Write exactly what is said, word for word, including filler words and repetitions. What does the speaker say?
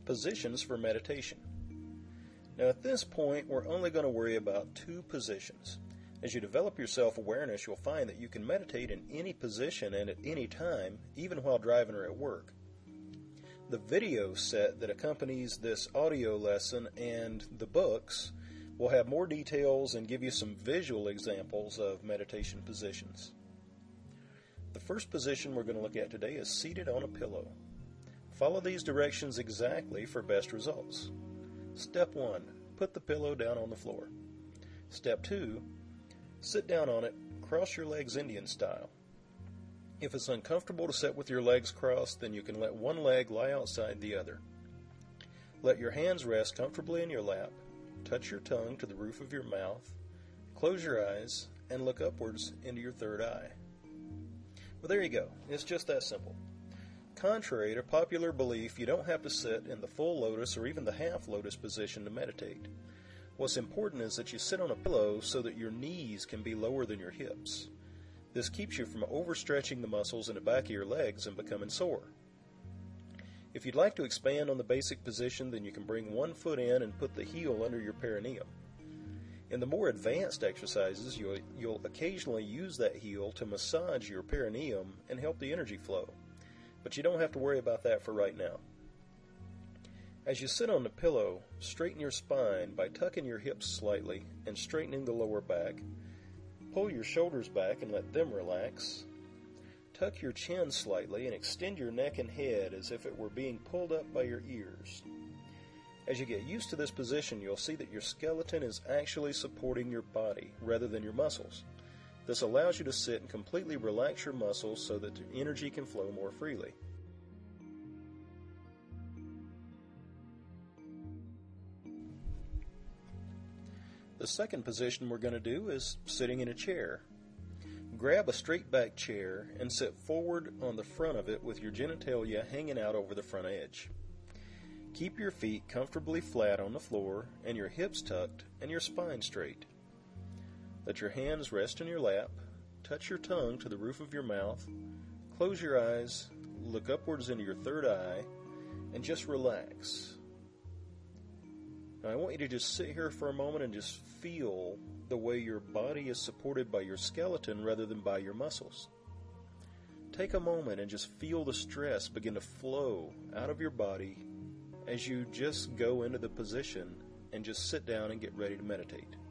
Positions for meditation. Now at this point, we're only going to worry about two positions. As you develop your self-awareness, you'll find that you can meditate in any position and at any time, even while driving or at work. The video set that accompanies this audio lesson and the books will have more details and give you some visual examples of meditation positions. The first position we're going to look at today is seated on a pillow. Follow these directions exactly for best results. Step one, put the pillow down on the floor. Step two, sit down on it, cross your legs Indian style. If it's uncomfortable to sit with your legs crossed, then you can let one leg lie outside the other. Let your hands rest comfortably in your lap, touch your tongue to the roof of your mouth, close your eyes, and look upwards into your third eye. Well, there you go. It's just that simple. Contrary to popular belief, you don't have to sit in the full lotus or even the half lotus position to meditate. What's important is that you sit on a pillow so that your knees can be lower than your hips. This keeps you from overstretching the muscles in the back of your legs and becoming sore. If you'd like to expand on the basic position, then you can bring one foot in and put the heel under your perineum. In the more advanced exercises, you'll, you'll occasionally use that heel to massage your perineum and help the energy flow. But you don't have to worry about that for right now. As you sit on the pillow, straighten your spine by tucking your hips slightly and straightening the lower back. Pull your shoulders back and let them relax. Tuck your chin slightly and extend your neck and head as if it were being pulled up by your ears. As you get used to this position, you'll see that your skeleton is actually supporting your body rather than your muscles. This allows you to sit and completely relax your muscles so that the energy can flow more freely. The second position we're going to do is sitting in a chair. Grab a straight back chair and sit forward on the front of it with your genitalia hanging out over the front edge. Keep your feet comfortably flat on the floor and your hips tucked and your spine straight. Let your hands rest in your lap, touch your tongue to the roof of your mouth, close your eyes, look upwards into your third eye, and just relax. Now I want you to just sit here for a moment and just feel the way your body is supported by your skeleton rather than by your muscles. Take a moment and just feel the stress begin to flow out of your body as you just go into the position and just sit down and get ready to meditate.